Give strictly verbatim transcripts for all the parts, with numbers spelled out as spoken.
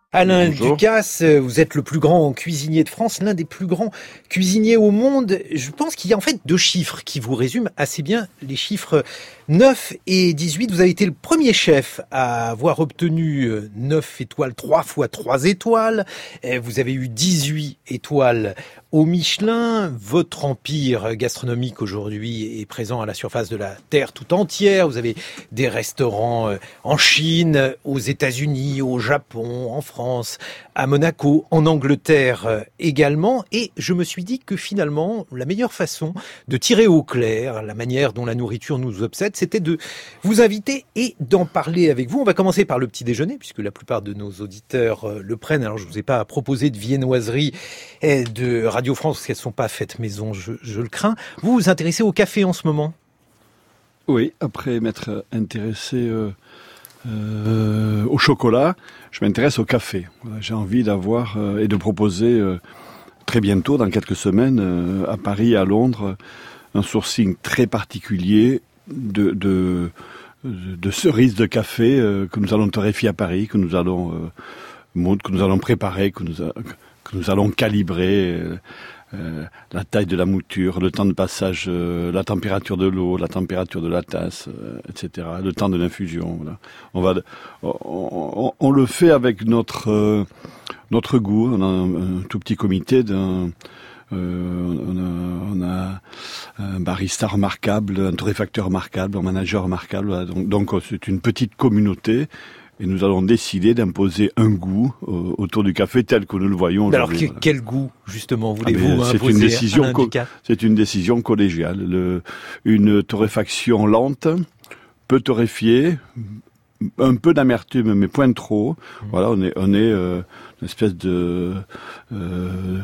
Alain Bonjour. Ducasse, vous êtes le plus grand cuisinier de France, l'un des plus grands cuisiniers au monde. Je pense qu'il y a en fait deux chiffres qui vous résument assez bien, les chiffres neuf et dix-huit. Vous avez été le premier chef à avoir obtenu neuf étoiles, trois fois trois étoiles. Vous avez eu dix-huit étoiles au Michelin. Votre empire gastronomique aujourd'hui est présent à la surface de la terre tout entière. Vous avez des restaurants en Chine, aux États-Unis, au Japon, en France, à Monaco, en Angleterre également. Et je me suis dit que finalement, la meilleure façon de tirer au clair la manière dont la nourriture nous obsède, c'était de vous inviter et d'en parler avec vous. On va commencer par le petit déjeuner, puisque la plupart de nos auditeurs le prennent. Alors, je ne vous ai pas proposé de viennoiserie de Radio France, parce qu'elles ne sont pas faites maison, je, je le crains. Vous vous intéressez au café en ce moment ? Oui, après m'être intéressé euh, euh, au chocolat, je m'intéresse au café. Voilà, j'ai envie d'avoir euh, et de proposer euh, très bientôt, dans quelques semaines, euh, à Paris et à Londres, un sourcing très particulier de, de, de cerises de café euh, que nous allons torréfier à Paris, que nous allons, euh, que nous allons préparer, que nous, a, que nous allons calibrer. Euh, Euh, la taille de la mouture, le temps de passage, euh, la température de l'eau, la température de la tasse, euh, et cetera. Le temps de l'infusion. Voilà. On va, on, on, on le fait avec notre euh, notre goût. On a un, un tout petit comité d'un. Euh, on, a, on a un barista remarquable, un torréfacteur remarquable, un manager remarquable. Voilà. Donc, donc c'est une petite communauté. Et nous allons décider d'imposer un goût euh, autour du café tel que nous le voyons aujourd'hui. Alors, que, voilà. Quel goût, justement, voulez-vous ah c'est imposer une décision Alain co- Ducasse ? C'est une décision collégiale. Le, une torréfaction lente, peu torréfiée, un peu d'amertume, mais point trop. Mmh. Voilà, on est, on est euh, une espèce de... Euh,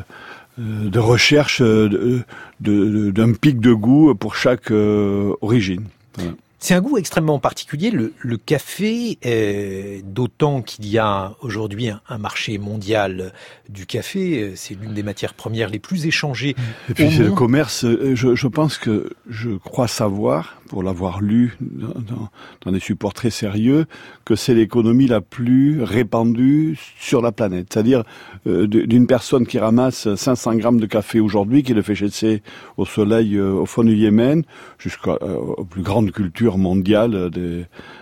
de recherche de, de, d'un pic de goût pour chaque euh, origine. Voilà. C'est un goût extrêmement particulier, le, le café, euh, d'autant qu'il y a aujourd'hui un, un marché mondial du café, c'est l'une des matières premières les plus échangées. Et puis c'est monde. Le commerce, je, je pense que je crois savoir, pour l'avoir lu dans, dans, dans des supports très sérieux, que c'est l'économie la plus répandue sur la planète. C'est-à-dire euh, d'une personne qui ramasse cinq cents grammes de café aujourd'hui, qui le fait chasser au soleil euh, au fond du Yémen, jusqu'aux euh, plus grandes cultures mondiales des,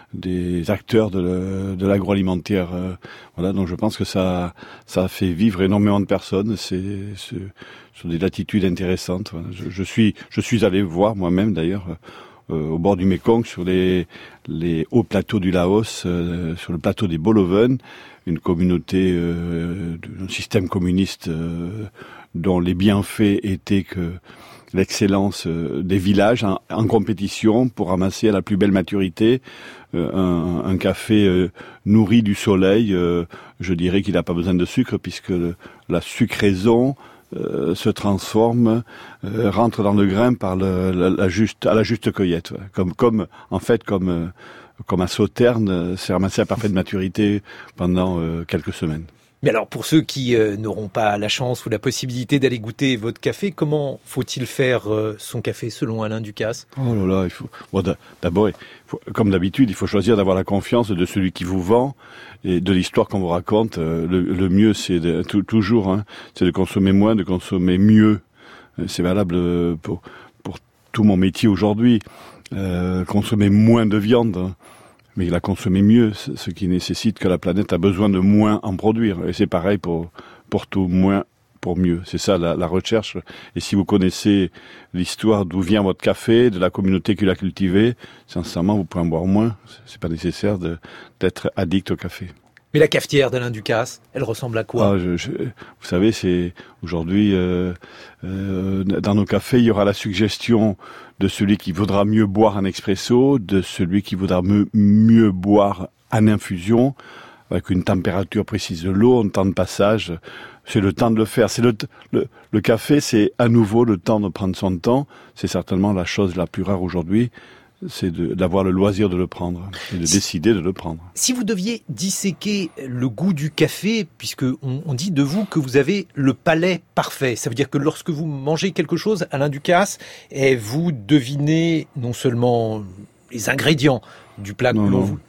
des acteurs de, le, de l'agroalimentaire. Euh, voilà, donc je pense que ça, ça fait vivre énormément de personnes. C'est, c'est sur des latitudes intéressantes. Voilà. Je, je suis, je suis allé voir moi-même d'ailleurs. Euh, au bord du Mékong, sur les, les hauts plateaux du Laos, euh, sur le plateau des Boloven, une communauté, euh, un système communiste euh, dont les bienfaits étaient que l'excellence euh, des villages en, en compétition pour ramasser à la plus belle maturité euh, un, un café euh, nourri du soleil. Euh, je dirais qu'il n'a pas besoin de sucre puisque le, la sucraison Euh, se transforme, euh, rentre dans le grain par le, la, la juste, à la juste cueillette. Ouais. Comme, comme, en fait, comme, euh, comme un sauterne, euh, c'est ramassé à parfaite maturité pendant euh, quelques semaines. Mais alors, pour ceux qui euh, n'auront pas la chance ou la possibilité d'aller goûter votre café, comment faut-il faire euh, son café selon Alain Ducasse ? Oh là là, il faut. Bon, d'abord, il faut, comme d'habitude, il faut choisir d'avoir la confiance de celui qui vous vend et de l'histoire qu'on vous raconte. Le, le mieux, c'est de, tout, toujours, hein, c'est de consommer moins, de consommer mieux. C'est valable pour pour tout mon métier aujourd'hui. Euh, consommer moins de viande. Mais il a consommé mieux, ce qui nécessite que la planète a besoin de moins en produire. Et c'est pareil pour, pour tout, moins pour mieux. C'est ça la, la recherche. Et si vous connaissez l'histoire d'où vient votre café, de la communauté qui l'a cultivé, sincèrement, vous pouvez en boire moins. C'est pas nécessaire de, d'être addict au café. Mais la cafetière d'Alain Ducasse, elle ressemble à quoi ? ah, je, je, Vous savez, c'est aujourd'hui, euh, euh, dans nos cafés, il y aura la suggestion de celui qui voudra mieux boire en expresso, de celui qui voudra mieux, mieux boire en infusion, avec une température précise de l'eau, un temps de passage. C'est le temps de le faire. C'est le, le, le café, c'est à nouveau le temps de prendre son temps. C'est certainement la chose la plus rare aujourd'hui. C'est de, d'avoir le loisir de le prendre et de si, décider de le prendre. Si vous deviez disséquer le goût du café, puisque on, on dit de vous que vous avez le palais parfait, ça veut dire que lorsque vous mangez quelque chose, Alain Ducasse, et vous devinez non seulement les ingrédients du plat que l'on vous...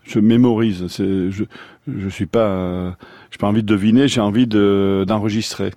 Je mémorise. C'est, je, je suis pas, euh, j'ai pas envie de deviner, j'ai envie de, d'enregistrer.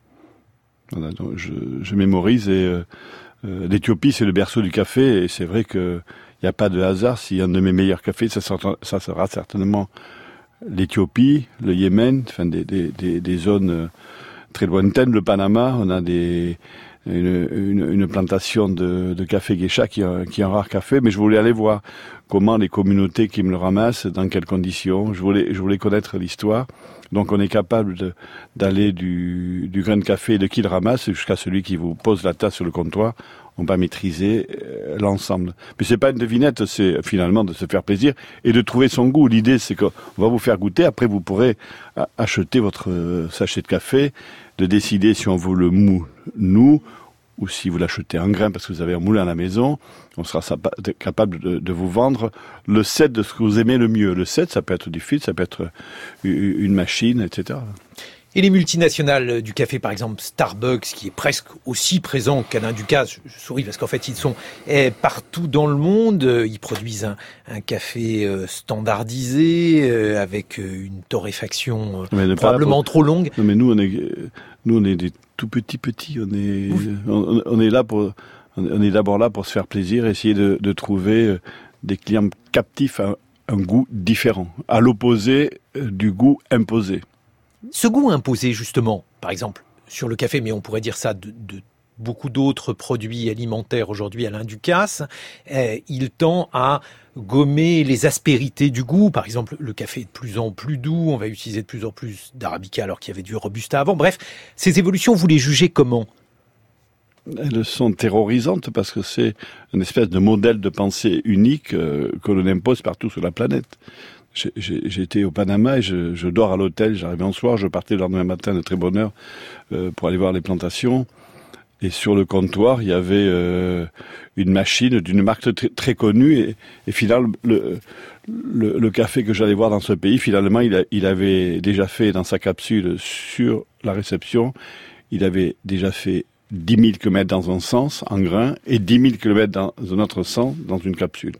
Voilà, donc je, je mémorise et euh, euh, l'Éthiopie c'est le berceau du café et c'est vrai que il n'y a pas de hasard. Si un de mes meilleurs cafés, ça sera, ça sera certainement l'Éthiopie, le Yémen, enfin des, des, des, des zones très lointaines, le Panama. On a des Une, une, une plantation de, de café geisha qui, qui est un rare café, mais je voulais aller voir comment les communautés qui me le ramassent, dans quelles conditions. Je voulais, je voulais connaître l'histoire. Donc on est capable de, d'aller du, du grain de café de qui le ramasse jusqu'à celui qui vous pose la tasse sur le comptoir. On va maîtriser euh, l'ensemble. Mais c'est pas une devinette, c'est finalement de se faire plaisir et de trouver son goût. L'idée c'est qu'on va vous faire goûter, après vous pourrez acheter votre euh, sachet de café, de décider si on veut le mou nous ou si vous l'achetez en grain parce que vous avez un moulin à la maison. On sera capable de, de vous vendre le set de ce que vous aimez le mieux. Le set, ça peut être du filtre, ça peut être une machine, et cetera. Et les multinationales du café, par exemple Starbucks, qui est presque aussi présent qu'Alain Ducasse, je souris parce qu'en fait ils sont eh, partout dans le monde, ils produisent un, un café euh, standardisé, euh, avec une torréfaction euh, probablement pour... trop longue. Non mais nous on est, nous on est des tout petits petits, on est, on, on est là pour, on est d'abord là pour se faire plaisir, essayer de, de trouver des clients captifs à un goût différent, à l'opposé du goût imposé. Ce goût imposé, justement, par exemple, sur le café, mais on pourrait dire ça de, de beaucoup d'autres produits alimentaires aujourd'hui, Alain Ducasse, euh, il tend à gommer les aspérités du goût. Par exemple, le café est de plus en plus doux, on va utiliser de plus en plus d'arabica alors qu'il y avait du robusta avant. Bref, ces évolutions, vous les jugez comment ? Elles sont terrorisantes parce que c'est une espèce de modèle de pensée unique euh, que l'on impose partout sur la planète. J'étais au Panama et je, je dors à l'hôtel, j'arrivais en soir, je partais le lendemain matin de très bonne heure euh, pour aller voir les plantations. Et sur le comptoir, il y avait euh, une machine d'une marque très, très connue. Et, et finalement, le, le, le café que j'allais voir dans ce pays, finalement, il, a, il avait déjà fait dans sa capsule sur la réception, il avait déjà fait dix mille kilomètres dans un sens, en grain, et dix mille kilomètres dans un autre sens, dans une capsule.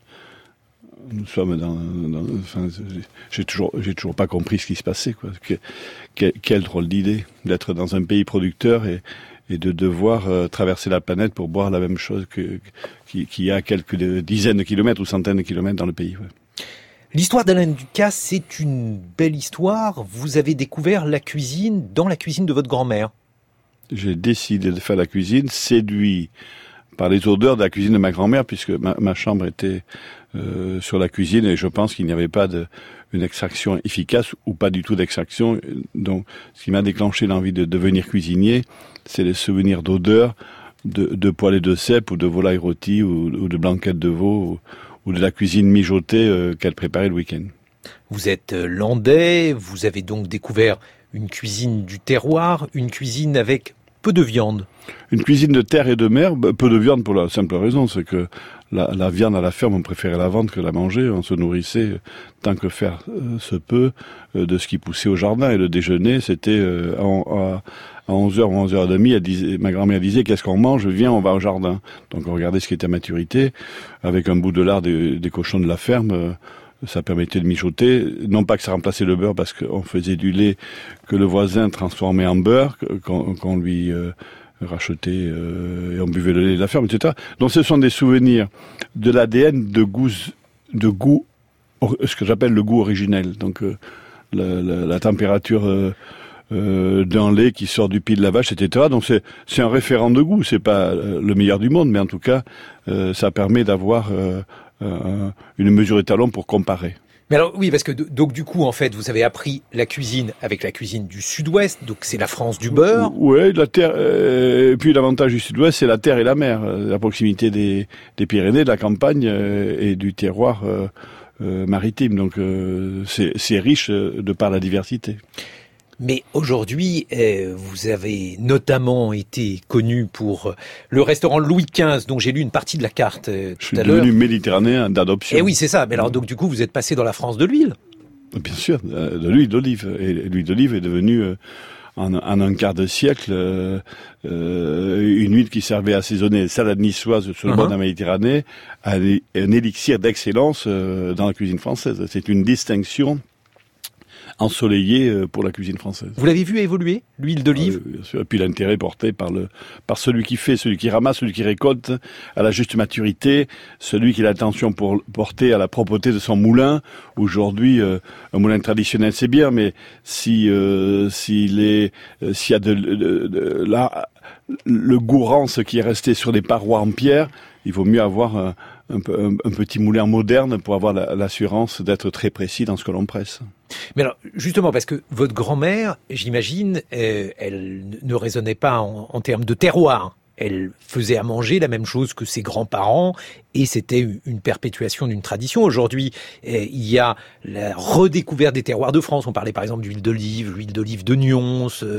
Nous sommes dans, dans enfin, j'ai toujours, j'ai toujours pas compris ce qui se passait, quoi. Que, que, quelle drôle d'idée d'être dans un pays producteur et, et de devoir euh, traverser la planète pour boire la même chose que, qui, qui a quelques dizaines de kilomètres ou centaines de kilomètres dans le pays. Ouais. L'histoire d'Alain Ducasse, c'est une belle histoire. Vous avez découvert la cuisine dans la cuisine de votre grand-mère. J'ai décidé de faire la cuisine, séduit par les odeurs de la cuisine de ma grand-mère, puisque ma, ma chambre était euh, sur la cuisine et je pense qu'il n'y avait pas de, une extraction efficace ou pas du tout d'extraction. Donc, ce qui m'a déclenché l'envie de devenir cuisinier, c'est les souvenirs d'odeurs de, de poêlée de cèpe ou de volaille rôtie ou, ou de blanquette de veau ou, ou de la cuisine mijotée euh, qu'elle préparait le week-end. Vous êtes landais, vous avez donc découvert une cuisine du terroir, une cuisine avec peu de viande. Une cuisine de terre et de mer, peu de viande pour la simple raison, c'est que la, la viande à la ferme, on préférait la vendre que la manger. On se nourrissait tant que faire euh, se peut euh, de ce qui poussait au jardin. Et le déjeuner, c'était euh, à, à onze heures ou onze heures trente, elle disait, ma grand-mère disait, qu'est-ce qu'on mange? Viens, on va au jardin. Donc on regardait ce qui était à maturité, avec un bout de lard des, des cochons de la ferme. Euh, ça permettait de mijoter, non pas que ça remplaçait le beurre, parce qu'on faisait du lait que le voisin transformait en beurre, qu'on, qu'on lui euh, rachetait euh, et on buvait le lait de la ferme, et cetera. Donc ce sont des souvenirs de l'A D N de goût, de goût, ce que j'appelle le goût originel. Donc euh, la, la, la température euh, euh, d'un lait qui sort du pied de la vache, et cetera. Donc c'est, c'est un référent de goût. C'est pas le meilleur du monde, mais en tout cas, euh, ça permet d'avoir euh, Euh, une mesure étalon pour comparer. Mais alors oui, parce que donc du coup en fait vous avez appris la cuisine avec la cuisine du Sud-Ouest, donc c'est la France du beurre. Oui, la terre. Euh, et puis l'avantage du Sud-Ouest, c'est la terre et la mer, la proximité des, des Pyrénées, de la campagne euh, et du terroir euh, euh, maritime. Donc euh, c'est, c'est riche de par la diversité. Mais aujourd'hui, euh, vous avez notamment été connu pour le restaurant Louis quinze, dont j'ai lu une partie de la carte euh, tout à l'heure. Je suis devenu méditerranéen d'adoption. Eh oui, c'est ça. Mais alors, donc du coup, vous êtes passé dans la France de l'huile. Bien sûr, de l'huile d'olive. Et l'huile d'olive est devenue, euh, en, en un quart de siècle euh, euh, une huile qui servait à assaisonner salade niçoise sur le uh-huh. bord de la Méditerranée, un, un élixir d'excellence euh, dans la cuisine française. C'est une distinction ensoleillée pour la cuisine française. Vous l'avez vu évoluer, l'huile d'olive ? Ah, oui, bien sûr. Et puis l'intérêt porté par le par celui qui fait, celui qui ramasse, celui qui récolte à la juste maturité, celui qui a l'attention pour porter à la propreté de son moulin. Aujourd'hui, euh, un moulin traditionnel c'est bien, mais si euh, s'il est euh, s'il y a de, de, de, de là le gourance qui est resté sur des parois en pierre, il vaut mieux avoir un, un, un, un petit moulin moderne pour avoir la, l'assurance d'être très précis dans ce que l'on presse. Mais alors, justement, parce que votre grand-mère, j'imagine, euh, elle ne raisonnait pas en, en termes de terroir. Elle faisait à manger la même chose que ses grands-parents et c'était une perpétuation d'une tradition. Aujourd'hui, euh, il y a la redécouverte des terroirs de France. On parlait par exemple d'huile d'olive, l'huile d'olive de Nyons, euh,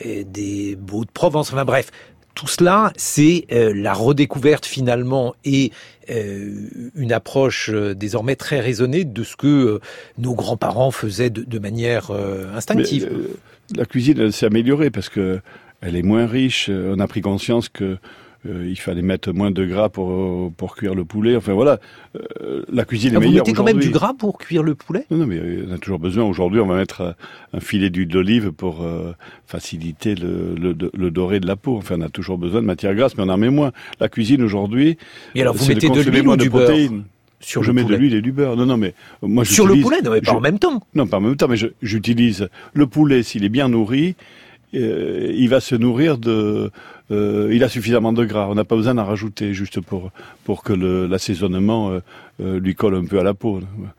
des Baux de Provence, enfin bref. Tout cela, c'est euh, la redécouverte finalement et euh, une approche euh, désormais très raisonnée de ce que euh, nos grands-parents faisaient de, de manière euh, instinctive. Mais, euh, la cuisine, elle s'est améliorée parce que elle est moins riche. On a pris conscience que euh, il fallait mettre moins de gras pour pour cuire le poulet. Enfin voilà, euh, la cuisine est ah, meilleure. Vous mettez quand même du gras pour cuire le poulet ? Non, non, mais on a toujours besoin. Aujourd'hui, on va mettre un filet d'huile d'olive pour euh, faciliter le, le, le doré de la peau. Enfin, on a toujours besoin de matière grasse, mais on en met moins. La cuisine aujourd'hui, et alors vous mettez de, de l'huile ou du beurre sur je le mets poulet. de l'huile et du beurre. Non, non, mais moi je sur le poulet, non, mais pas je, en même temps. Non, pas en même temps, mais je, j'utilise le poulet s'il est bien nourri. Euh, il va se nourrir de, euh, il a suffisamment de gras. On n'a pas besoin d'en rajouter juste pour pour que le, l'assaisonnement euh, euh, lui colle un peu à la peau.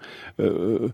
Euh,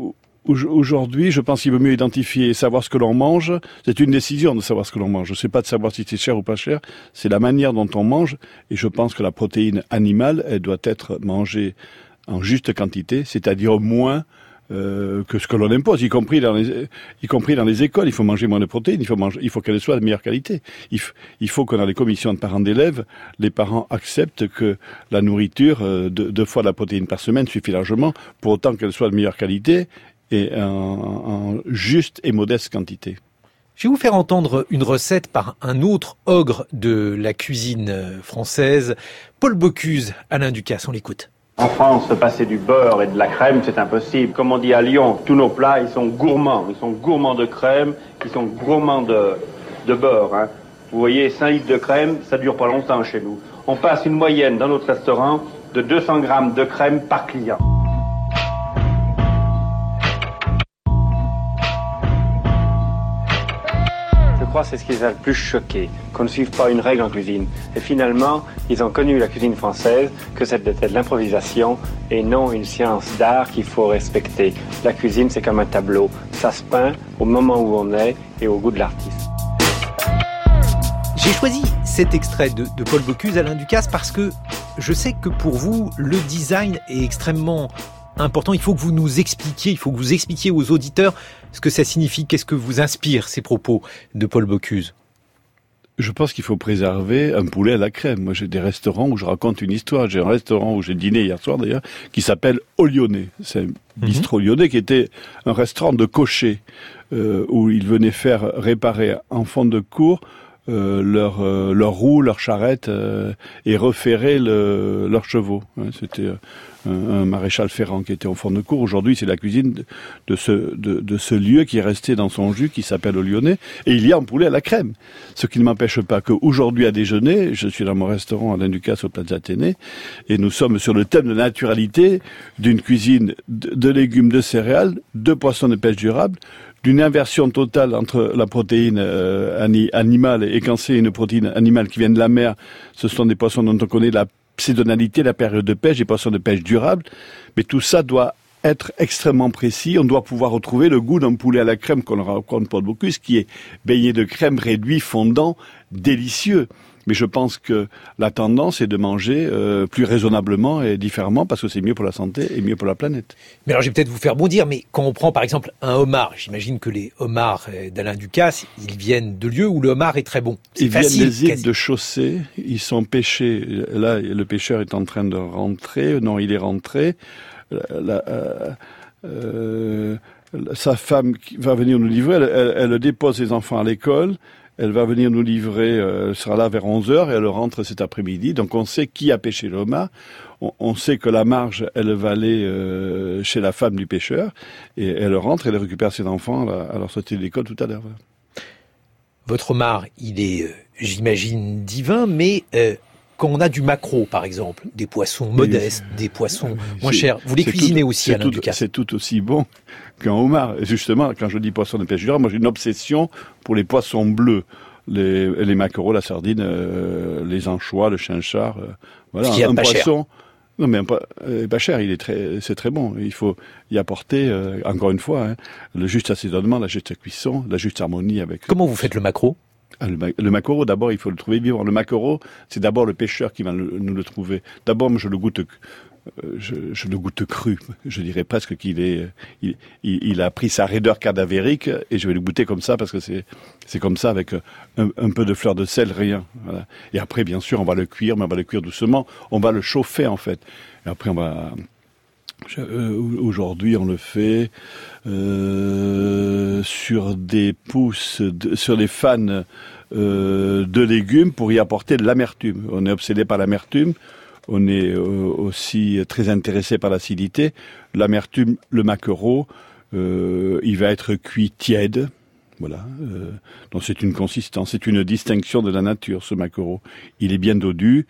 aujourd'hui, je pense qu'il vaut mieux identifier et savoir ce que l'on mange. C'est une décision de savoir ce que l'on mange. C'est pas de savoir si c'est cher ou pas cher. C'est la manière dont on mange. Et je pense que la protéine animale, elle doit être mangée en juste quantité, c'est-à-dire moins Euh, que ce que l'on impose, y compris dans les, y compris dans les écoles. Il faut manger moins de protéines, il faut manger, il faut qu'elles soient de meilleure qualité. Il, f- il faut que dans les commissions de parents d'élèves, les parents acceptent que la nourriture, euh, de, deux fois la protéine par semaine suffit largement, pour autant qu'elle soit de meilleure qualité et en, en juste et modeste quantité. Je vais vous faire entendre une recette par un autre ogre de la cuisine française, Paul Bocuse, Alain Ducasse, on l'écoute. En France, se passer du beurre et de la crème, c'est impossible. Comme on dit à Lyon, tous nos plats, ils sont gourmands. Ils sont gourmands de crème, ils sont gourmands de, de beurre. Hein. Vous voyez, cinq litres de crème, ça dure pas longtemps chez nous. On passe une moyenne dans notre restaurant de deux cents grammes de crème par client. Je crois que c'est ce qui les a le plus choqués, qu'on ne suive pas une règle en cuisine. Et finalement, ils ont connu la cuisine française, que c'était de l'improvisation et non une science d'art qu'il faut respecter. La cuisine, c'est comme un tableau. Ça se peint au moment où on est et au goût de l'artiste. J'ai choisi cet extrait de, de Paul Bocuse, Alain Ducasse, parce que je sais que pour vous, le design est extrêmement important. Il faut que vous nous expliquiez, il faut que vous expliquiez aux auditeurs ce que ça signifie, qu'est-ce que vous inspire ces propos de Paul Bocuse. Je pense qu'il faut préserver un poulet à la crème. Moi, j'ai des restaurants où je raconte une histoire. J'ai un restaurant où j'ai dîné hier soir, d'ailleurs, qui s'appelle Au Lyonnais. C'est un bistrot lyonnais qui était un restaurant de cochers, euh, où ils venaient faire réparer en fond de cour euh, leurs euh, leur roues, leurs charrettes, euh, et referrer le, leurs chevaux. Ouais, c'était euh, un, un maréchal Ferrand qui était au fond de cour. Aujourd'hui, c'est la cuisine de, de, ce, de, de ce lieu qui est resté dans son jus, qui s'appelle Au Lyonnais. Et il y a un poulet à la crème. Ce qui ne m'empêche pas qu'aujourd'hui, à déjeuner, je suis dans mon restaurant Alain Ducasse au Plaza Athénée, et nous sommes sur le thème de la naturalité, d'une cuisine de, de légumes, de céréales, de poissons de pêche durable, d'une inversion totale entre la protéine euh, ani- animale, et quand c'est une protéine animale qui vient de la mer, ce sont des poissons dont on connaît la saisonnalité, la période de pêche, des poissons de pêche durable, mais tout ça doit être extrêmement précis. On doit pouvoir retrouver le goût d'un poulet à la crème qu'on raconte Paul Bocuse, qui est baigné de crème, réduit, fondant, délicieux. Mais je pense que la tendance est de manger euh, plus raisonnablement et différemment, parce que c'est mieux pour la santé et mieux pour la planète. Mais alors, je vais peut-être vous faire bondir, mais quand on prend par exemple un homard, j'imagine que les homards d'Alain Ducasse, ils viennent de lieux où le homard est très bon. C'est ils facile, viennent des îles quasi. de Chaussée, ils sont pêchés. Là, le pêcheur est en train de rentrer. Non, il est rentré. La, la, euh, euh, sa femme va venir nous livrer, elle, elle, elle dépose ses enfants à l'école, elle va venir nous livrer, elle sera là vers onze heures et elle rentre cet après-midi. Donc on sait qui a pêché le homard, on, on sait que la marge, elle va aller euh, chez la femme du pêcheur et elle rentre, elle récupère ses enfants à leur sortie de l'école tout à l'heure. Voilà. Votre homard, il est, euh, j'imagine, divin, mais euh, quand on a du maquereau, par exemple, des poissons modestes, oui, des poissons oui, moins chers, vous les cuisinez tout, aussi, Alain Ducasse. C'est tout aussi bon qu'un homard. Et justement, quand je dis poisson de pêche du Nord, moi j'ai une obsession pour les poissons bleus. Les, les maquereaux, la sardine, euh, les anchois, le chinchard. Euh, voilà, Ce un, un pas poisson. Cher. Non, mais un, euh, pas cher, il est très, c'est très bon. Il faut y apporter, euh, encore une fois, hein, le juste assaisonnement, la juste cuisson, la juste harmonie avec. Comment vous faites le maquereau? Ah, le, le maquereau, d'abord, il faut le trouver vivant. Le maquereau, c'est d'abord le pêcheur qui va le, nous le trouver. D'abord, je le goûte, euh, je, je le goûte cru. Je dirais presque qu'il est, il, il, il a pris sa raideur cadavérique et je vais le goûter comme ça parce que c'est, c'est comme ça avec un, un peu de fleur de sel, rien. Voilà. Et après, bien sûr, on va le cuire, mais on va le cuire doucement. On va le chauffer en fait. Et après, on va. Aujourd'hui, on le fait euh, sur des pousses, de, sur des fans euh, de légumes pour y apporter de l'amertume. On est obsédé par l'amertume, on est euh, aussi très intéressé par l'acidité. L'amertume, le maquereau, euh, il va être cuit tiède. Voilà. Euh, donc c'est une consistance, c'est une distinction de la nature, ce maquereau. Il est bien dodu.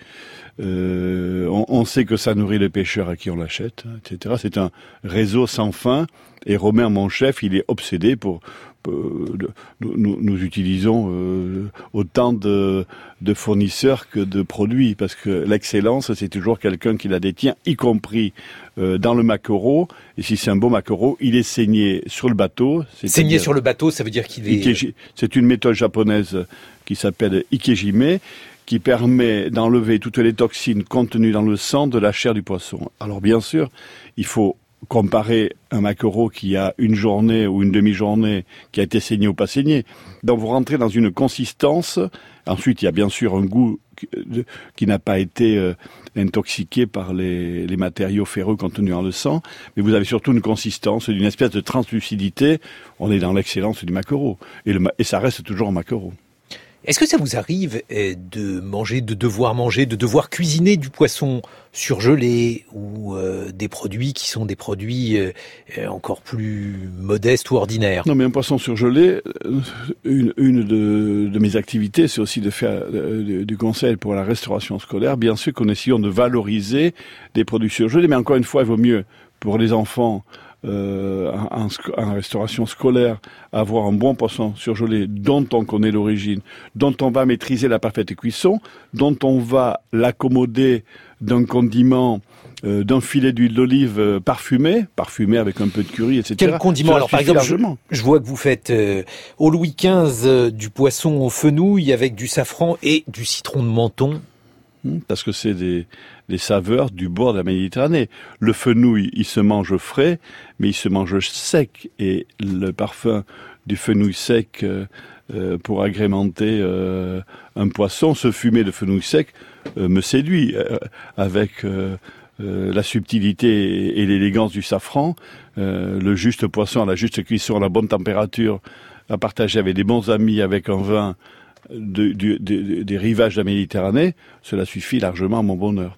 Euh, on, on sait que ça nourrit le pêcheur à qui on l'achète, et cetera. C'est un réseau sans fin. Et Romain, mon chef, il est obsédé pour... pour de, nous, nous utilisons euh, autant de, de fournisseurs que de produits, parce que l'excellence, c'est toujours quelqu'un qui la détient, y compris euh, dans le maquereau. Et si c'est un beau maquereau, il est saigné sur le bateau. Saigné sur le bateau, ça veut dire qu'il est... Ikeji, c'est une méthode japonaise qui s'appelle Ikejime, qui permet d'enlever toutes les toxines contenues dans le sang de la chair du poisson. Alors bien sûr, il faut comparer un maquereau qui a une journée ou une demi-journée qui a été saigné ou pas saigné. Donc vous rentrez dans une consistance. Ensuite, il y a bien sûr un goût qui, qui n'a pas été euh, intoxiqué par les, les matériaux ferreux contenus dans le sang, mais vous avez surtout une consistance, une espèce de translucidité. On est dans l'excellence du maquereau. Et, le, et ça reste toujours un maquereau. Est-ce que ça vous arrive de manger, de devoir manger, de devoir cuisiner du poisson surgelé ou euh, des produits qui sont des produits euh, encore plus modestes ou ordinaires? Non, mais un poisson surgelé, une, une de, de mes activités, c'est aussi de faire euh, du conseil pour la restauration scolaire. Bien sûr qu'on essayons de valoriser des produits surgelés, mais encore une fois, il vaut mieux pour les enfants Euh, en, en restauration scolaire, avoir un bon poisson surgelé dont on connaît l'origine, dont on va maîtriser la parfaite cuisson, dont on va l'accommoder d'un condiment, euh, d'un filet d'huile d'olive euh, parfumé, parfumé avec un peu de curry, et cetera. Quel condiment? Alors par exemple, je, je vois que vous faites euh, au Louis quinze euh, du poisson au fenouil avec du safran et du citron de Menton. Parce que c'est des, des saveurs du bord de la Méditerranée. Le fenouil, il se mange frais, mais il se mange sec. Et le parfum du fenouil sec euh, euh, pour agrémenter euh, un poisson, ce fumet de fenouil sec euh, me séduit. Euh, avec euh, euh, la subtilité et, et l'élégance du safran, euh, le juste poisson à la juste cuisson, à la bonne température, à partager avec des bons amis, avec un vin De, de, de, des rivages de la Méditerranée, cela suffit largement à mon bonheur.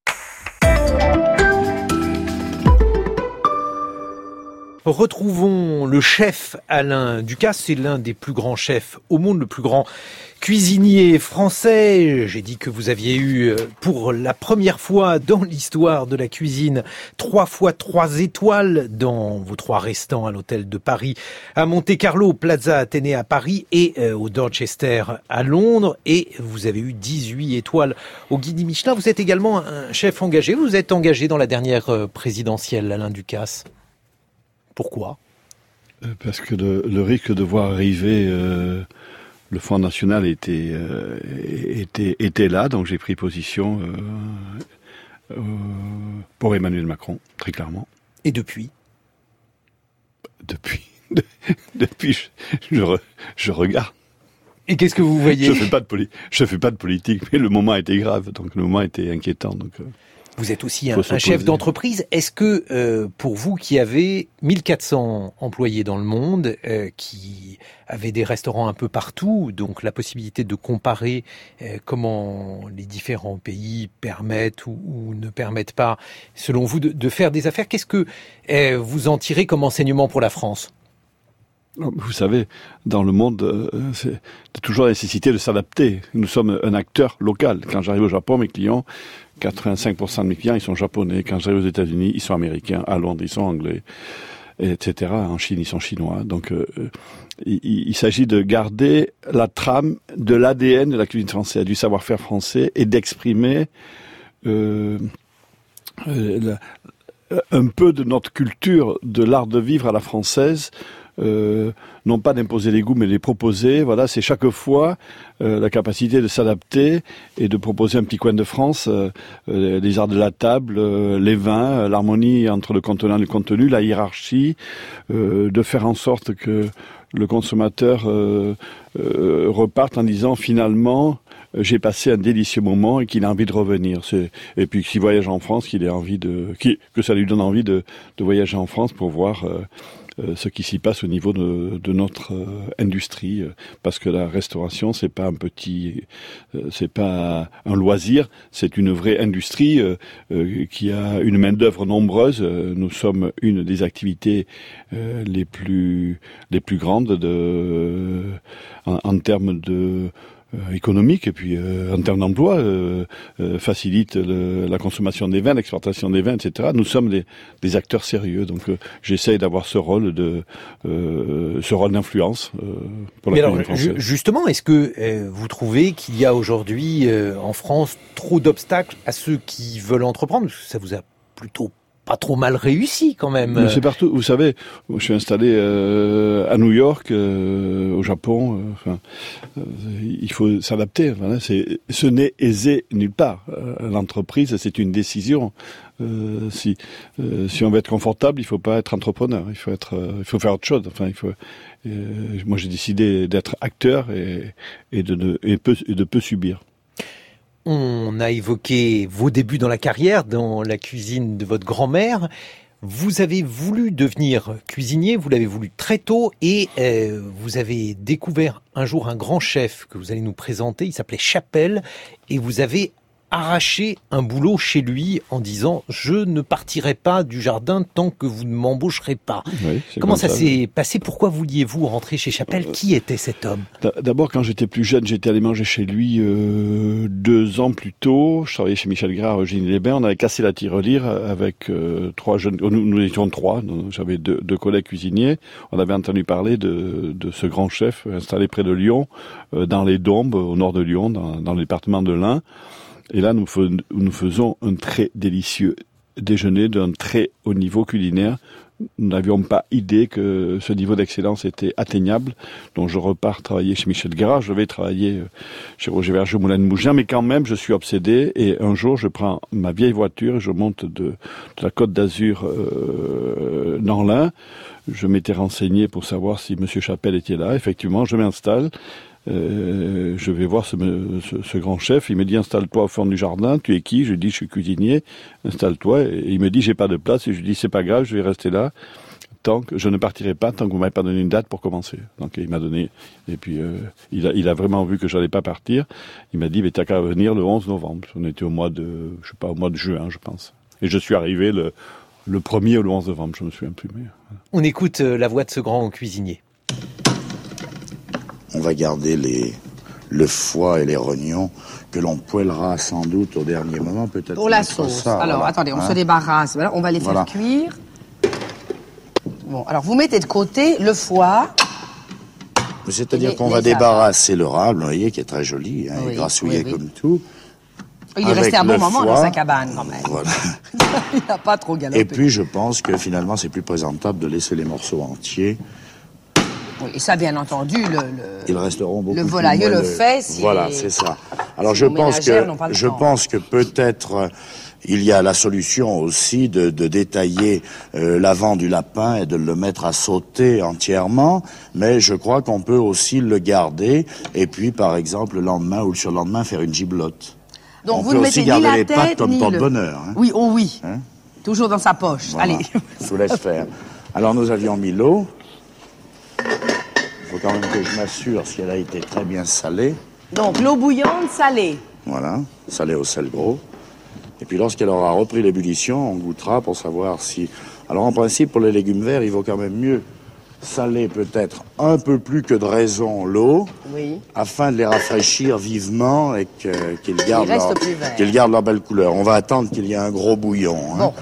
Retrouvons le chef Alain Ducasse, c'est l'un des plus grands chefs au monde, le plus grand cuisinier français. J'ai dit que vous aviez eu pour la première fois dans l'histoire de la cuisine trois fois trois étoiles dans vos trois restants à l'hôtel de Paris, à Monte-Carlo, Plaza Athénée à Paris et euh, au Dorchester à Londres. Et vous avez eu dix-huit étoiles au Guide Michelin. Vous êtes également un chef engagé. Vous êtes engagé dans la dernière présidentielle, Alain Ducasse. Pourquoi ? Parce que le, le risque de voir arriver euh, le Front National était, euh, était, était là, donc j'ai pris position euh, euh, pour Emmanuel Macron, très clairement. Et depuis ? Depuis, depuis je, je, re, je regarde. Et qu'est-ce que vous voyez ? Je fais pas de poli- je fais pas de politique, mais le moment était grave, donc le moment était inquiétant. Donc, euh... Vous êtes aussi un, un chef d'entreprise. Est-ce que euh, pour vous qui avez mille quatre cents employés dans le monde, euh, qui avez des restaurants un peu partout, donc la possibilité de comparer euh, comment les différents pays permettent ou, ou ne permettent pas, selon vous, de, de faire des affaires, qu'est-ce que euh, vous en tirez comme enseignement pour la France ? Vous savez, dans le monde, euh, c'est toujours la nécessité de s'adapter. Nous sommes un acteur local. Quand j'arrive au Japon, mes clients, quatre-vingt-cinq pour cent de mes clients, ils sont japonais. Quand j'arrive aux États-Unis, ils sont américains. À Londres, ils sont anglais, et cetera. En Chine, ils sont chinois. Donc, euh, il, il s'agit de garder la trame de l'A D N de la cuisine française, du savoir-faire français, et d'exprimer euh, euh, la, un peu de notre culture, de l'art de vivre à la française. Euh, non pas d'imposer les goûts, mais de les proposer. Voilà, c'est chaque fois euh, la capacité de s'adapter et de proposer un petit coin de France, euh, euh, les arts de la table, euh, les vins, euh, l'harmonie entre le contenant et le contenu, la hiérarchie, euh, de faire en sorte que le consommateur euh, euh, reparte en disant finalement j'ai passé un délicieux moment et qu'il a envie de revenir. C'est... Et puis s'il voyage en France, qu'il ait envie de, qu'il... que ça lui donne envie de, de voyager en France pour voir euh, euh, ce qui s'y passe au niveau de, de notre euh, industrie. Euh, parce que la restauration, c'est pas un petit, euh, c'est pas un loisir, c'est une vraie industrie euh, euh, qui a une main d'œuvre nombreuse. Euh, nous sommes une des activités euh, les plus les plus grandes de en, en termes de Euh, économique et puis euh, en termes d'emploi euh, euh, facilite le, la consommation des vins, l'exportation des vins, et cetera. Nous sommes des, des acteurs sérieux, donc euh, j'essaye d'avoir ce rôle de euh, ce rôle d'influence euh, pour la cuisine française. Justement, est-ce que euh, vous trouvez qu'il y a aujourd'hui euh, en France trop d'obstacles à ceux qui veulent entreprendre? Parce que ça vous a plutôt pas trop mal réussi quand même. Mais c'est partout. Vous savez, je suis installé euh, à New York, euh, au Japon. Euh, enfin, euh, il faut s'adapter. Voilà, c'est, ce n'est aisé nulle part. Euh, l'entreprise, c'est une décision. Euh, si euh, si on veut être confortable, il faut pas être entrepreneur. Il faut être, euh, il faut faire autre chose. Enfin, il faut. Euh, moi, j'ai décidé d'être acteur et et de de, et peu, et de peu subir. On a évoqué vos débuts dans la carrière, dans la cuisine de votre grand-mère. Vous avez voulu devenir cuisinier, vous l'avez voulu très tôt et euh, vous avez découvert un jour un grand chef que vous allez nous présenter, il s'appelait Chapelle, et vous avez arraché un boulot chez lui en disant « Je ne partirai pas du jardin tant que vous ne m'embaucherez pas oui, ». Comment ça, ça s'est passé? Pourquoi vouliez-vous rentrer chez Chapelle? Qui était cet homme? D'abord, quand j'étais plus jeune, j'étais allé manger chez lui euh, deux ans plus tôt. Je travaillais chez Michel Gras à Eugénie-les-Bains. On avait cassé la tirelire avec euh, trois jeunes... Nous, nous étions trois. J'avais deux, deux collègues cuisiniers. On avait entendu parler de, de ce grand chef installé près de Lyon, euh, dans les Dombes, au nord de Lyon, dans, dans le département de l'Ain. Et là, nous, fais, nous faisons un très délicieux déjeuner d'un très haut niveau culinaire. Nous n'avions pas idée que ce niveau d'excellence était atteignable. Donc je repars travailler chez Michel Gras. Je vais travailler chez Roger Verger, Moulin de Mougins. Mais quand même, je suis obsédé. Et un jour, je prends ma vieille voiture et je monte de, de la Côte d'Azur euh, dans l'Ain. Je m'étais renseigné pour savoir si Monsieur Chapelle était là. Effectivement, je m'installe. Euh, je vais voir ce, ce, ce grand chef, il me dit installe-toi au fond du jardin, tu es qui? Je lui dis je suis cuisinier, installe-toi, et il me dit j'ai pas de place, et je lui dis c'est pas grave, je vais rester là, tant que je ne partirai pas tant que vous m'avez pas donné une date pour commencer. Donc il m'a donné, et puis euh, il, a, il a vraiment vu que j'allais pas partir, il m'a dit mais t'as qu'à venir le onze novembre, on était au mois de, je sais pas, au mois de juin je pense, et je suis arrivé le, le premier ou le onze novembre, je me souviens plus. Mais, voilà. On écoute la voix de ce grand cuisinier. On va garder les, le foie et les rognons que l'on poêlera sans doute au dernier moment, peut-être. Pour la sauce. Ça, alors, voilà. Attendez, on hein se débarrasse. Voilà, on va les faire voilà. cuire. Bon, alors vous mettez de côté le foie. C'est-à-dire qu'on va débarrasser le rable, vous voyez, qui est très joli, hein, oui, grassouillé oui, oui. comme tout. Il est resté un bon moment foie, dans sa cabane, quand même. Voilà. Il n'a pas trop galopé. Et puis, je pense que finalement, c'est plus présentable de laisser les morceaux entiers. Oui, et ça, bien entendu, le, le, ils resteront beaucoup le volailleux le fait. Si voilà, c'est ça. Alors, je pense que, je temps. pense que peut-être euh, il y a la solution aussi de, de détailler euh, l'avant du lapin et de le mettre à sauter entièrement. Mais je crois qu'on peut aussi le garder et puis, par exemple, le lendemain ou le surlendemain, faire une giblotte. Donc on vous peut ne aussi mettez garder ni la les pattes tête, comme ni porte-bonheur. le... Hein. Oui, oh oui. Hein? Toujours dans sa poche. Voilà. Allez. Je vous laisse faire. Alors nous avions mis l'eau. Il faut quand même que je m'assure si elle a été très bien salée. Donc l'eau bouillante salée. Voilà, salée au sel gros. Et puis lorsqu'elle aura repris l'ébullition, on goûtera pour savoir si... Alors en principe, pour les légumes verts, il vaut quand même mieux saler peut-être un peu plus que de raison l'eau, oui, afin de les rafraîchir vivement et que, qu'ils gardent, leur, qu'ils gardent leur belle couleur. On va attendre qu'il y ait un gros bouillon. Hein. Bon.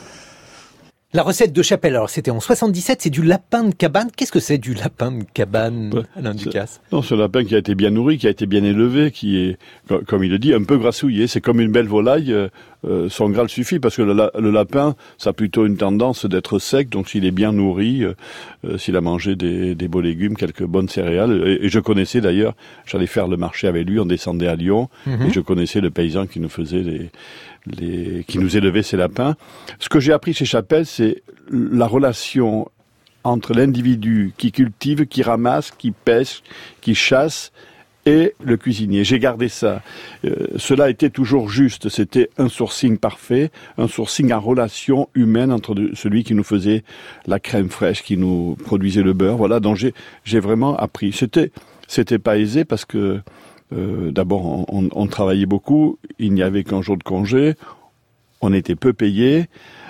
La recette de Chapelle, alors c'était en soixante-dix-sept, c'est du lapin de cabane. Qu'est-ce que c'est du lapin de cabane, ouais, Alain Ducasse? Non, c'est un lapin qui a été bien nourri, qui a été bien élevé, qui est, comme il le dit, un peu grassouillé. C'est comme une belle volaille, euh, son gras le suffit, parce que le, le lapin, ça a plutôt une tendance d'être sec, donc s'il est bien nourri, euh, s'il a mangé des, des beaux légumes, quelques bonnes céréales, et, et je connaissais d'ailleurs, j'allais faire le marché avec lui, on descendait à Lyon, mmh. et je connaissais le paysan qui nous faisait les... Les, qui nous élevait ces lapins. Ce que j'ai appris chez Chapelle, c'est la relation entre l'individu qui cultive, qui ramasse, qui pêche, qui chasse, et le cuisinier. J'ai gardé ça. Euh, cela était toujours juste. C'était un sourcing parfait, un sourcing en relation humaine entre de, celui qui nous faisait la crème fraîche, qui nous produisait le beurre. Voilà, donc j'ai, j'ai vraiment appris. C'était, c'était pas aisé parce que Euh, d'abord, on, on, on travaillait beaucoup, il n'y avait qu'un jour de congé, on était peu payé,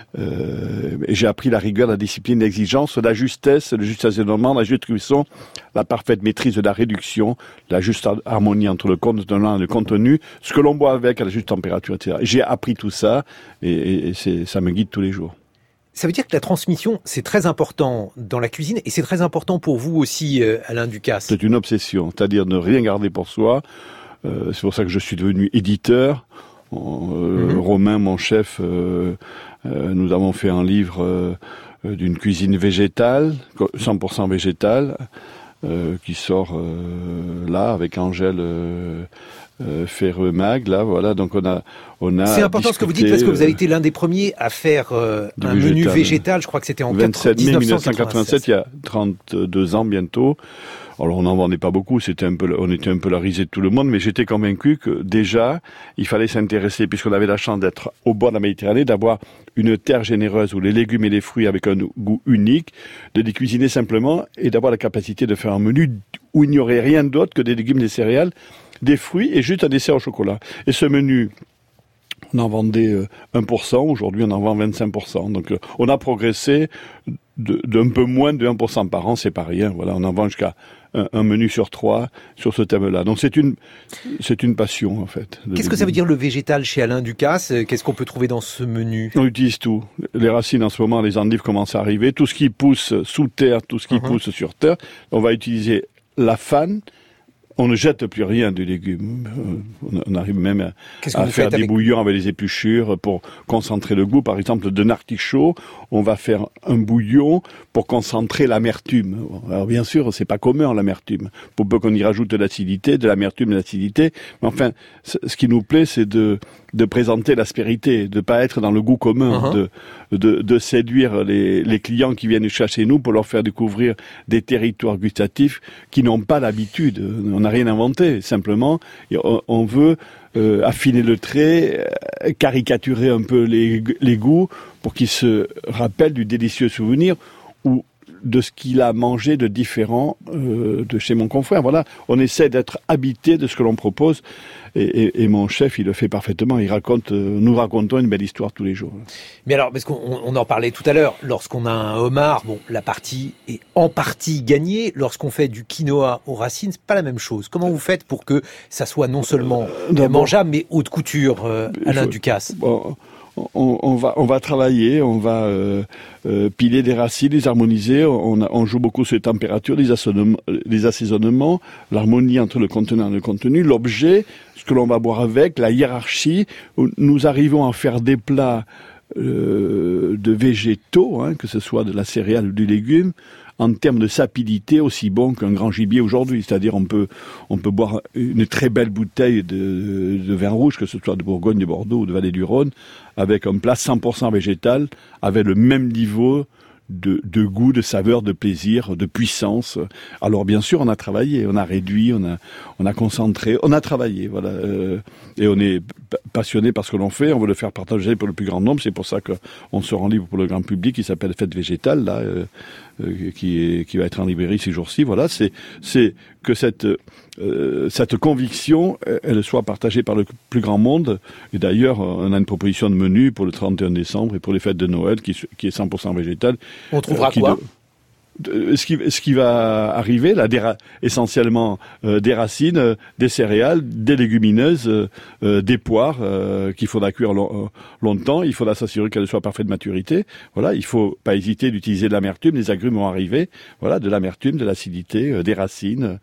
euh, et j'ai appris la rigueur, la discipline, l'exigence, la justesse, le juste assaisonnement, la juste cuisson, la parfaite maîtrise de la réduction, la juste harmonie entre le contenant et le contenu, ce que l'on boit avec à la juste température, et cetera. J'ai appris tout ça, et, et, et c'est, ça me guide tous les jours. Ça veut dire que la transmission, c'est très important dans la cuisine et c'est très important pour vous aussi, euh, Alain Ducasse. C'est une obsession, c'est-à-dire ne rien garder pour soi. Euh, c'est pour ça que je suis devenu éditeur. Euh, mm-hmm. Romain, mon chef, euh, euh, nous avons fait un livre euh, d'une cuisine végétale, cent pour cent végétale, euh, qui sort euh, là avec Angèle euh, euh, Ferreux-Mag. Là, voilà. Donc on a, on a. C'est important ce que vous dites parce que vous avez été l'un des premiers à faire euh, un végétal. menu végétal. Je crois que c'était en vingt-sept mai mille neuf cent quatre-vingt-sept, il y a trente-deux ans bientôt. Alors on n'en vendait pas beaucoup, c'était un peu, on était un peu la risée de tout le monde, mais j'étais convaincu que déjà il fallait s'intéresser, puisqu'on avait la chance d'être au bord de la Méditerranée, d'avoir une terre généreuse où les légumes et les fruits avec un goût unique, de les cuisiner simplement et d'avoir la capacité de faire un menu où il n'y aurait rien d'autre que des légumes, des céréales, des fruits et juste un dessert au chocolat. Et ce menu, on en vendait un pour cent, aujourd'hui on en vend vingt-cinq pour cent. Donc on a progressé de, d'un peu moins de un pour cent par an, c'est pas rien. Voilà, on en vend jusqu'à un, un menu sur trois sur ce thème-là. Donc c'est une, c'est une passion en fait. Qu'est-ce que ça veut dire le végétal chez Alain Ducasse? Qu'est-ce qu'on peut trouver dans ce menu? On utilise tout. Les racines en ce moment, les endives commencent à arriver. Tout ce qui pousse sous terre, tout ce qui uh-huh. pousse sur terre, on va utiliser la fanne. On ne jette plus rien du légume. On arrive même à, à faire des avec... bouillons avec les épluchures pour concentrer le goût. Par exemple, d'un artichaut, on va faire un bouillon pour concentrer l'amertume. Alors bien sûr, c'est pas commun l'amertume. Pour peu qu'on y rajoute de l'acidité, de l'amertume, de l'acidité. Mais enfin, ce qui nous plaît, c'est de de présenter l'aspérité, de pas être dans le goût commun, uh-huh. de, de de séduire les les clients qui viennent chez nous pour leur faire découvrir des territoires gustatifs qui n'ont pas l'habitude. On n'a rien inventé, simplement on, on veut euh, affiner le trait, euh, caricaturer un peu les les goûts pour qu'ils se rappellent du délicieux souvenir ou de ce qu'il a mangé de différent euh, de chez mon confrère. Voilà, on essaie d'être habité de ce que l'on propose et, et, et mon chef, il le fait parfaitement. Il raconte, euh, nous racontons une belle histoire tous les jours. Mais alors, parce qu'on on en parlait tout à l'heure, lorsqu'on a un homard, bon, la partie est en partie gagnée. Lorsqu'on fait du quinoa aux racines, c'est pas la même chose. Comment vous faites pour que ça soit non seulement euh, mangeable, mais haute couture, euh, Alain Ducasse? Bon, On, on va on va travailler, on va euh, euh, piler des racines, les harmoniser. On, on joue beaucoup sur les températures, les assaisonnements, les assaisonnements, l'harmonie entre le contenant et le contenu, l'objet, ce que l'on va boire avec, la hiérarchie. Nous arrivons à faire des plats euh, de végétaux, hein, que ce soit de la céréale ou du légume, en termes de sapidité aussi bon qu'un grand gibier aujourd'hui. C'est-à-dire on peut on peut boire une très belle bouteille de, de vin rouge, que ce soit de Bourgogne, de Bordeaux ou de Vallée du Rhône, avec un plat cent pour cent végétal, avec le même niveau de, de goût, de saveur, de plaisir, de puissance. Alors bien sûr, on a travaillé, on a réduit, on a, on a concentré, on a travaillé, voilà. Euh, et on est passionné par ce que l'on fait, on veut le faire partager pour le plus grand nombre. C'est pour ça qu'on se rend libre pour le grand public, qui s'appelle Fête Végétale, là, euh, euh, qui, est, qui va être en librairie ces jours-ci. Voilà, c'est, c'est que cette, euh, cette conviction, elle soit partagée par le plus grand monde. Et d'ailleurs, on a une proposition de menu pour le trente et un décembre et pour les fêtes de Noël, qui, qui est cent pour cent végétale. On trouvera euh, quoi de, de, ce, qui, ce qui va arriver, là, des ra- essentiellement euh, des racines, euh, des céréales, des légumineuses, euh, euh, des poires euh, qu'il faudra cuire long, euh, longtemps. Il faudra s'assurer qu'elles soient parfaite maturité. Voilà, il faut pas hésiter d'utiliser de l'amertume. Les agrumes vont arriver. Voilà, de l'amertume, de l'acidité, euh, des racines.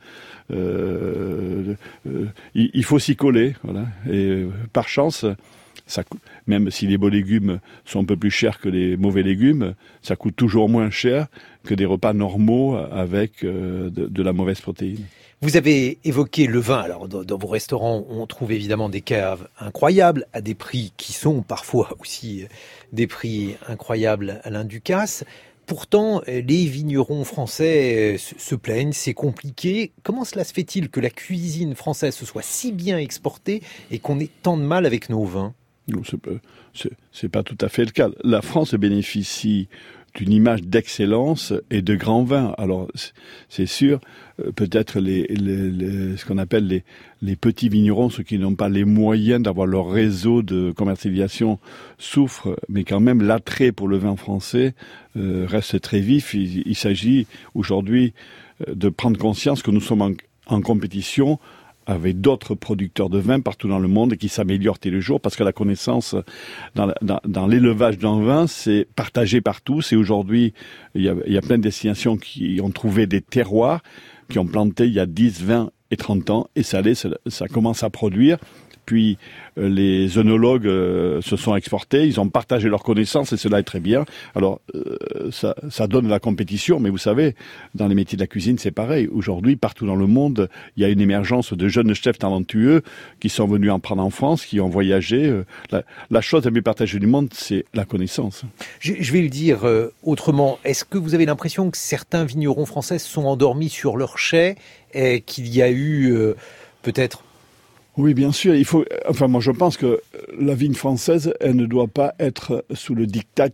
Euh, euh, il, il faut s'y coller. Voilà, et euh, par chance. Ça, même si les beaux légumes sont un peu plus chers que les mauvais légumes, ça coûte toujours moins cher que des repas normaux avec euh, de, de la mauvaise protéine. Vous avez évoqué le vin. Alors, dans, dans vos restaurants, on trouve évidemment des caves incroyables, à des prix qui sont parfois aussi des prix incroyables, Alain Ducasse. Pourtant, les vignerons français se plaignent, c'est compliqué. Comment cela se fait-il que la cuisine française se soit si bien exportée et qu'on ait tant de mal avec nos vins ? Non, c'est pas, c'est, c'est pas tout à fait le cas. La France bénéficie d'une image d'excellence et de grands vins. Alors, c'est sûr, peut-être les, les, les, ce qu'on appelle les, les petits vignerons, ceux qui n'ont pas les moyens d'avoir leur réseau de commercialisation, souffrent, mais quand même l'attrait pour le vin français euh, reste très vif. Il, il s'agit aujourd'hui de prendre conscience que nous sommes en, en compétition avec d'autres producteurs de vin partout dans le monde et qui s'améliorent tous les jours, parce que la connaissance dans, la, dans, dans l'élevage d'un vin, c'est partagé par tous. Et aujourd'hui, il y a, il y a plein de destinations qui ont trouvé des terroirs, qui ont planté il y a dix, vingt et trente ans, et ça, ça, ça commence à produire. Puis euh, les œnologues euh, se sont exportés, ils ont partagé leurs connaissances et cela est très bien. Alors euh, ça, ça donne de la compétition, mais vous savez, dans les métiers de la cuisine, c'est pareil. Aujourd'hui, partout dans le monde, il y a une émergence de jeunes chefs talentueux qui sont venus en prendre en France, qui ont voyagé. La, la chose la mieux partagée du monde, c'est la connaissance. Je, je vais le dire euh, autrement. Est-ce que vous avez l'impression que certains vignerons français sont endormis sur leur chai et qu'il y a eu euh, peut-être... Oui, bien sûr. Il faut. Enfin, moi, je pense que la vigne française, elle ne doit pas être sous le diktat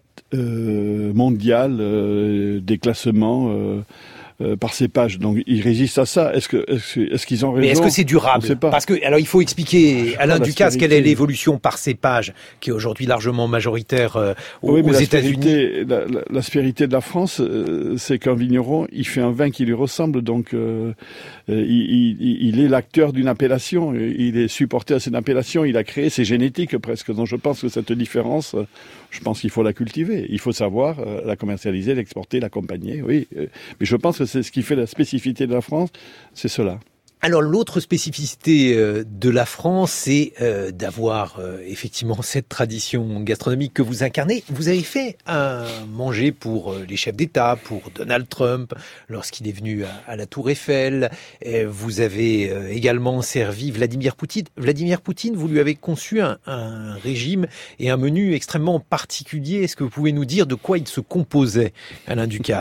euh, mondial euh, des classements euh, euh, par cépage. Donc, ils résistent à ça. Est-ce que, est-ce, est-ce qu'ils ont raison ? Mais est-ce que c'est durable ? On sait pas. Parce que, alors, il faut expliquer, Alain Ducasse, quelle est l'évolution par cépage, qui est aujourd'hui largement majoritaire euh, aux, oui, mais aux États-Unis. La, la, l'aspérité de la France, euh, c'est qu'un vigneron, il fait un vin qui lui ressemble, donc euh, il, il, il est l'acteur d'une appellation, il est supporté à cette appellation, il a créé, c'est génétique presque. Donc je pense que cette différence, je pense qu'il faut la cultiver. Il faut savoir euh, la commercialiser, l'exporter, l'accompagner, oui. Mais je pense que c'est ce qui fait la spécificité de la France, c'est cela. Alors l'autre spécificité de la France, c'est euh, d'avoir euh, effectivement cette tradition gastronomique que vous incarnez. Vous avez fait un manger pour les chefs d'État, pour Donald Trump, lorsqu'il est venu à, à la Tour Eiffel. Et vous avez euh, également servi Vladimir Poutine. Vladimir Poutine, vous lui avez conçu un, un régime et un menu extrêmement particulier. Est-ce que vous pouvez nous dire de quoi il se composait, Alain Ducasse ?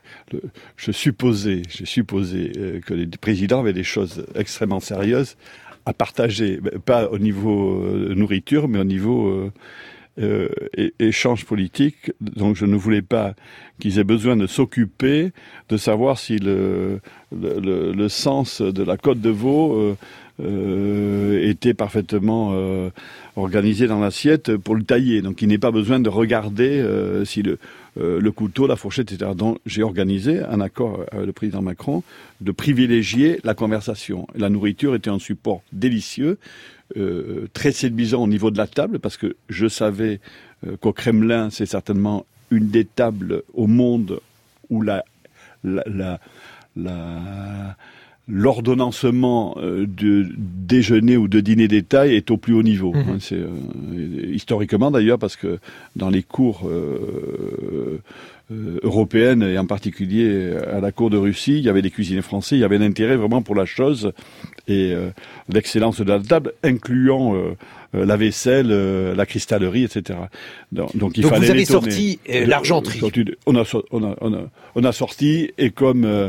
Je supposais, j'ai supposé euh, que les présidents avaient des choses extrêmement sérieuses à partager, pas au niveau euh, nourriture, mais au niveau euh, euh, é- échange politique. Donc je ne voulais pas qu'ils aient besoin de s'occuper de savoir si le, le, le, le sens de la côte de veau euh, euh, était parfaitement euh, organisé dans l'assiette pour le tailler. Donc il n'est pas besoin de regarder euh, si le Euh, le couteau, la fourchette, et cetera. Donc, j'ai organisé un accord avec le président Macron de privilégier la conversation. La nourriture était un support délicieux, euh, très séduisant au niveau de la table, parce que je savais euh, qu'au Kremlin, c'est certainement une des tables au monde où la, la, la, la l'ordonnancement euh, de déjeuner ou de dîner détail est au plus haut niveau. Mmh. C'est, euh, historiquement d'ailleurs, parce que dans les cours euh, euh, européennes, et en particulier à la cour de Russie, il y avait des cuisiniers français, il y avait un intérêt vraiment pour la chose et euh, l'excellence de la table, incluant euh, euh, la vaisselle, euh, la cristallerie, et cetera. Donc, donc il donc fallait vous avez l'étonner. sorti euh, l'argenterie. On a, on a, on a, on a sorti, et comme euh,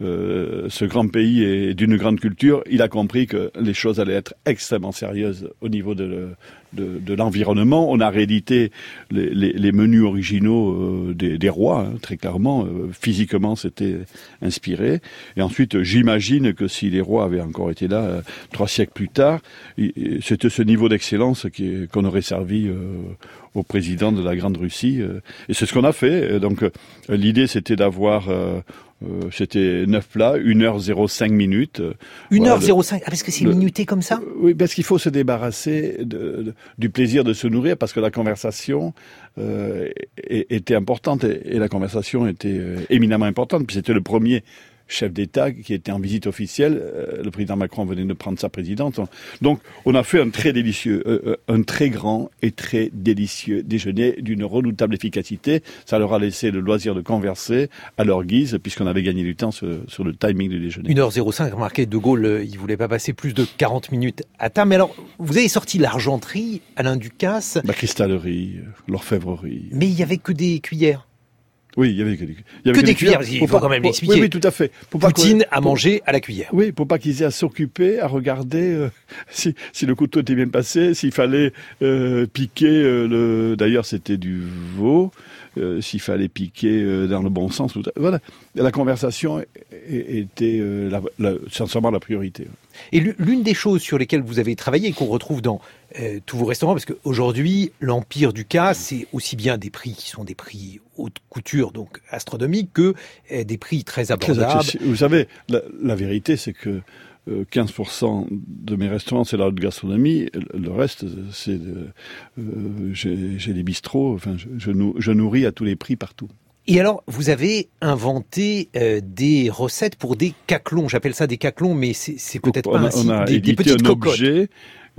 Euh, ce grand pays est d'une grande culture, il a compris que les choses allaient être extrêmement sérieuses au niveau de, le, de, de l'environnement. On a réédité les, les, les menus originaux euh, des, des rois, hein, très clairement. Euh, physiquement, c'était inspiré. Et ensuite, j'imagine que si les rois avaient encore été là euh, trois siècles plus tard, il, c'était ce niveau d'excellence qui, qu'on aurait servi euh, au président de la Grande Russie. Euh, et c'est ce qu'on a fait. Donc, euh, l'idée, c'était d'avoir... Euh, Euh, c'était neuf plats, une heure zéro cinq minutes. une heure zéro cinq, ah, parce que c'est le, minuté comme ça euh, Oui, parce qu'il faut se débarrasser de, de, du plaisir de se nourrir, parce que la conversation euh, était importante, et, et la conversation était euh, éminemment importante, puis c'était le premier chef d'État qui était en visite officielle. Euh, le président Macron venait de prendre sa présidence. Donc, on a fait un très délicieux, euh, un très grand et très délicieux déjeuner d'une redoutable efficacité. Ça leur a laissé le loisir de converser à leur guise, puisqu'on avait gagné du temps sur, sur le timing du déjeuner. une heure zéro cinq, remarquez, De Gaulle, euh, il voulait pas passer plus de quarante minutes à table. Mais alors, vous avez sorti l'argenterie, Alain Ducasse. La cristallerie, l'orfèvrerie. Mais il y avait que des cuillères. Oui, il y avait que des, il y avait que que des des cuillères, cuillères. il faut, faut quand même pour, l'expliquer. Oui, oui, tout à fait. Pour Poutine à manger à la cuillère. Oui, pour pas qu'ils aient à s'occuper, à regarder euh, si, si le couteau était bien passé, s'il fallait euh, piquer euh, le... D'ailleurs, c'était du veau, euh, s'il fallait piquer euh, dans le bon sens. Voilà, la conversation était euh, la, la, sincèrement la priorité. Et l'une des choses sur lesquelles vous avez travaillé et qu'on retrouve dans euh, tous vos restaurants, parce qu'aujourd'hui, l'Empire Ducasse, c'est aussi bien des prix qui sont des prix haute couture, donc astronomiques, que euh, des prix très abordables. Très vous savez, la, la vérité, c'est que euh, quinze pour cent de mes restaurants, c'est la haute gastronomie. Le reste, c'est de, euh, j'ai, j'ai des bistrots. Enfin, je, je, nou, je nourris à tous les prix partout. Et alors, vous avez inventé euh, des recettes pour des caclons. J'appelle ça des caclons, mais c'est, c'est peut-être on pas a, ainsi. On a des, des petites un cocottes. Objet,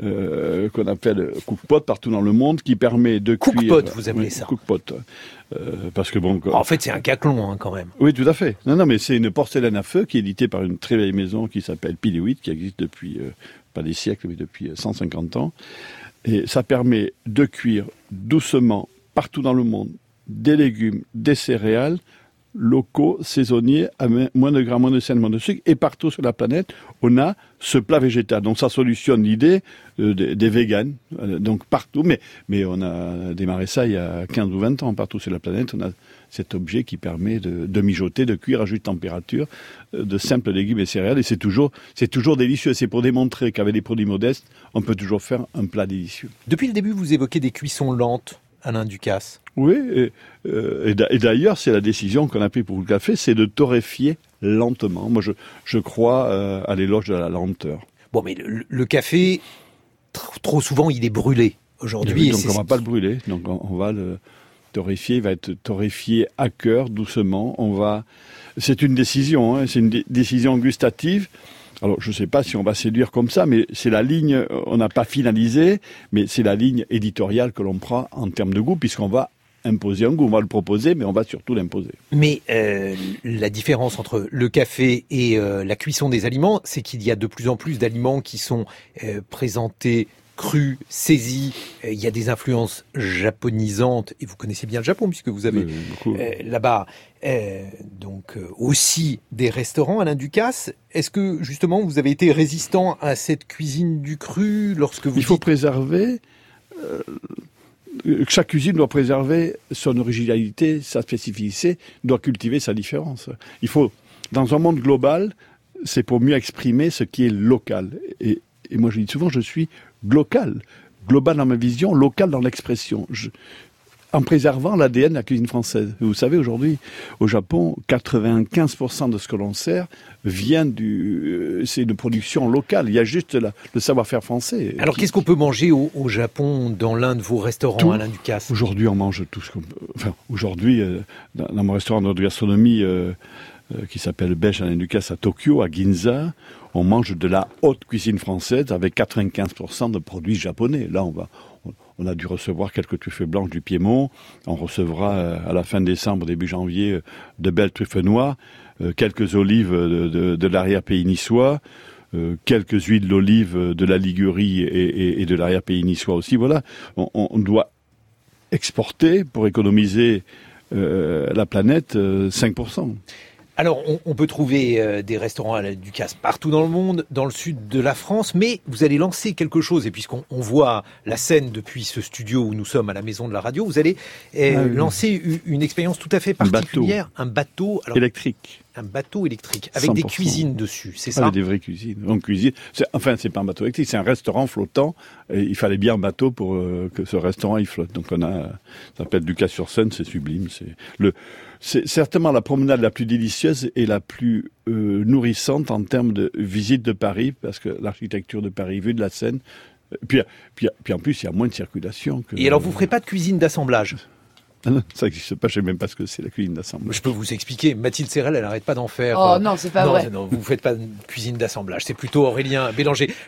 euh, qu'on appelle cookpot partout dans le monde, qui permet de cookpot, cuire... Cookpot, vous appelez oui, ça. Cookpot. Euh, parce que bon... En fait, c'est un caclon, hein, quand même. Oui, tout à fait. Non, non, mais c'est une porcelaine à feu qui est éditée par une très vieille maison qui s'appelle Pilehuit, qui existe depuis, euh, pas des siècles, mais depuis cent cinquante ans. Et ça permet de cuire doucement, partout dans le monde, des légumes, des céréales, locaux, saisonniers, à moins de gras, moins de sel, moins de sucre, et partout sur la planète, on a ce plat végétal. Donc ça solutionne l'idée euh, des, des véganes, euh, donc partout, mais, mais on a démarré ça il y a quinze ou vingt ans, partout sur la planète, on a cet objet qui permet de, de mijoter, de cuire à juste température, euh, de simples légumes et céréales, et c'est toujours, c'est toujours délicieux. C'est pour démontrer qu'avec des produits modestes, on peut toujours faire un plat délicieux. Depuis le début, vous évoquez des cuissons lentes, Alain Ducasse. Oui, et, euh, et d'ailleurs, c'est la décision qu'on a prise pour le café, c'est de torréfier lentement. Moi, je, je crois euh, à l'éloge de la lenteur. Bon, mais le, le café, tr- trop souvent, il est brûlé aujourd'hui. Oui, donc c'est on ne va pas le brûler, donc on, on va le torréfier, il va être torréfié à cœur, doucement. On va... C'est une décision, hein, c'est une dé- décision gustative. Alors, je ne sais pas si on va séduire comme ça, mais c'est la ligne, on n'a pas finalisé, mais c'est la ligne éditoriale que l'on prend en termes de goût, puisqu'on va imposer un goût. On va le proposer, mais on va surtout l'imposer. Mais euh, la différence entre le café et euh, la cuisson des aliments, c'est qu'il y a de plus en plus d'aliments qui sont euh, présentés crus, saisis. Euh, il y a des influences japonisantes, et vous connaissez bien le Japon, puisque vous avez oui, euh, là-bas euh, donc euh, aussi des restaurants, Alain Ducasse. Est-ce que, justement, vous avez été résistant à cette cuisine du cru lorsque vous Il faut dites... préserver... Euh... Chaque cuisine doit préserver son originalité, sa spécificité, doit cultiver sa différence. Il faut, dans un monde global, c'est pour mieux exprimer ce qui est local. Et, et moi, je dis souvent, je suis glocal, global dans ma vision, local dans l'expression. Je, en préservant l'A D N de la cuisine française. Vous savez, aujourd'hui, au Japon, quatre-vingt-quinze pour cent de ce que l'on sert vient du... Euh, c'est une production locale. Il y a juste la, le savoir-faire français. Alors, qui, qu'est-ce qu'on peut manger au, au Japon dans l'un de vos restaurants, tout, Alain Ducasse ? Aujourd'hui, on mange tout ce qu'on peut... Enfin, aujourd'hui, euh, dans, dans mon restaurant de gastronomie, euh, euh, qui s'appelle Belge Alain Ducasse à Tokyo, à Ginza. On mange de la haute cuisine française avec quatre-vingt-quinze pour cent de produits japonais. Là, on va, on, on a dû recevoir quelques truffes blanches du Piémont. On recevra euh, à la fin décembre, début janvier, euh, de belles truffes noires, euh, quelques olives de, de, de l'arrière-pays niçois. Euh, quelques huiles d'olive de la Ligurie et, et, et de l'arrière-pays niçois aussi. Voilà, on, on doit exporter pour économiser euh, la planète euh, cinq pour cent. Alors, on, on peut trouver euh, des restaurants à la Ducasse partout dans le monde, dans le sud de la France, mais vous allez lancer quelque chose, et puisqu'on on voit la scène depuis ce studio où nous sommes à la Maison de la Radio, vous allez euh, ah, oui. lancer une, une expérience tout à fait particulière, un bateau, un bateau alors, électrique. Un bateau électrique, avec des cuisines dessus, c'est ça? Avec des vraies cuisines. On cuisine. C'est, enfin, c'est pas un bateau électrique, c'est un restaurant flottant. Et il fallait bien un bateau pour euh, que ce restaurant il flotte. Donc on a, ça s'appelle Ducasse-sur-Seine, c'est sublime. C'est le, c'est certainement la promenade la plus délicieuse et la plus euh, nourrissante en termes de visite de Paris, parce que l'architecture de Paris, vue de la Seine, puis, puis, puis en plus il y a moins de circulation. Que, et alors vous ferez pas de cuisine d'assemblage? Ah non, ça n'existe pas, je sais même pas ce que c'est la cuisine d'assemblage. Je peux vous expliquer, Mathilde Serrel, elle n'arrête pas d'en faire. Oh non, c'est pas non, vrai. Non, vous faites pas de cuisine d'assemblage, c'est plutôt Aurélien Bélanger.